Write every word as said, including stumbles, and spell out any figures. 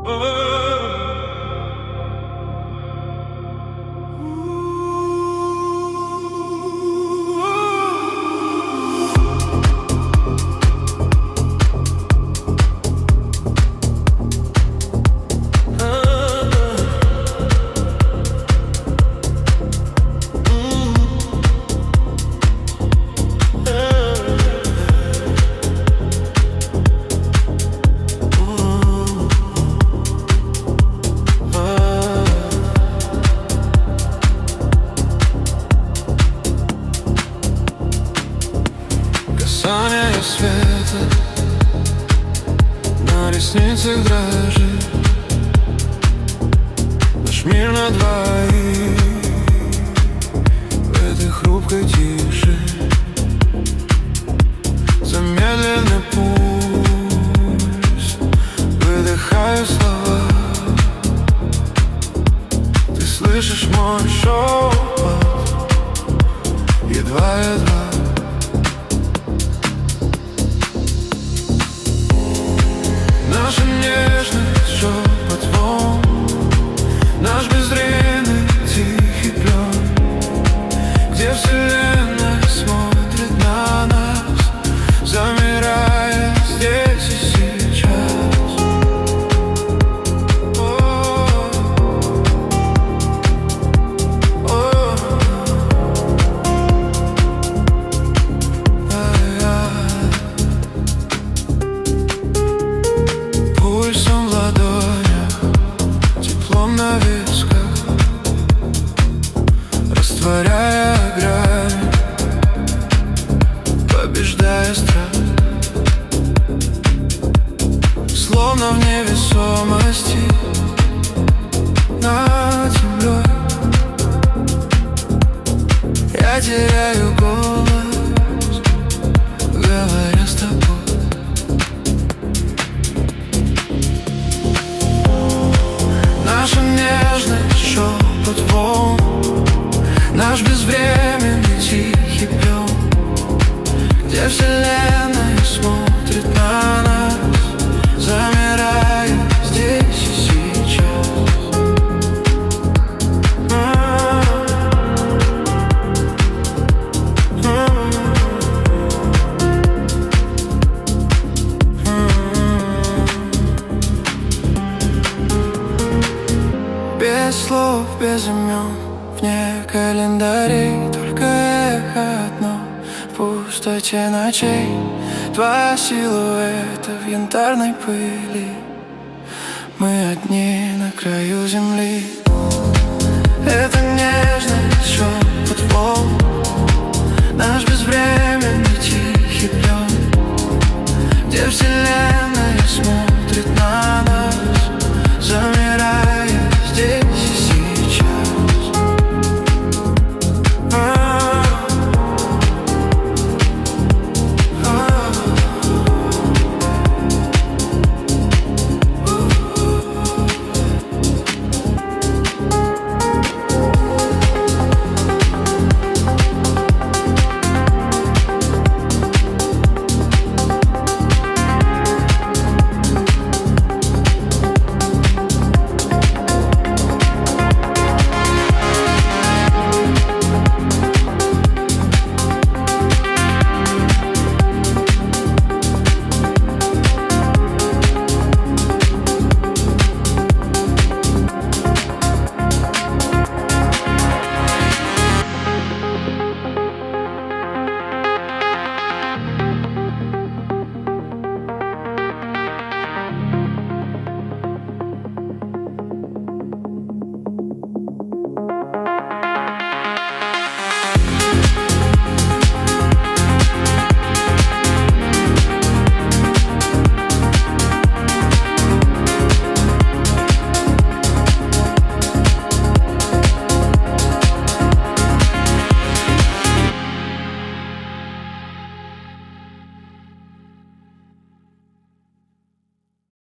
Касание света на ресницах дрожит. Наш мир на двоих в этой хрупкой тиши. Замедленный пульс, выдыхаю слова. Ты слышишь мой шепот, едва-едва. Наша нежность, шепот волн, наш безвременный тихий плен, где вселенная смотрит на нас, замирая здесь и сейчас. О, о, пульсом в ладонях, теплом на висках, растворяя грань, побеждая страх. Словно в невесомости над землей я теряю голос, говоря с тобой. Наша нежность, шепот волн, наш безвременный тихий пел, где вселенная смотрит на нас, замирая здесь и сейчас. Без слов, без имен, вне календарей, только эхо одно в пустоте ночей. Два силуэта в янтарной пыли, мы одни на краю земли. Это нежность, шепот волн,